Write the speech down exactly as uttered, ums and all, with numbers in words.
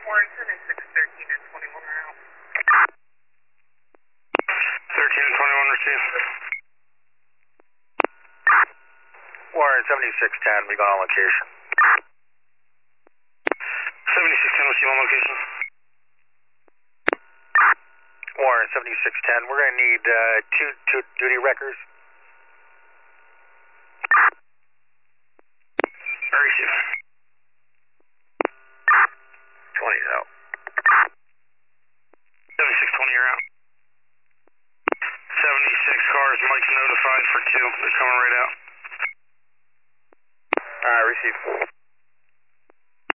Warren seventy-six, thirteen and twenty-one are out. thirteen and twenty-one received. Warren seventy-six ten, we got on location. seventy-six ten receive on location. Warren seventy-six ten, we're going to need uh, two, two duty wreckers. Receive. twenty's out. seventy-six twenty, you're out. seventy-six cars, Mike's notified for two. They're coming right out. Alright, receive.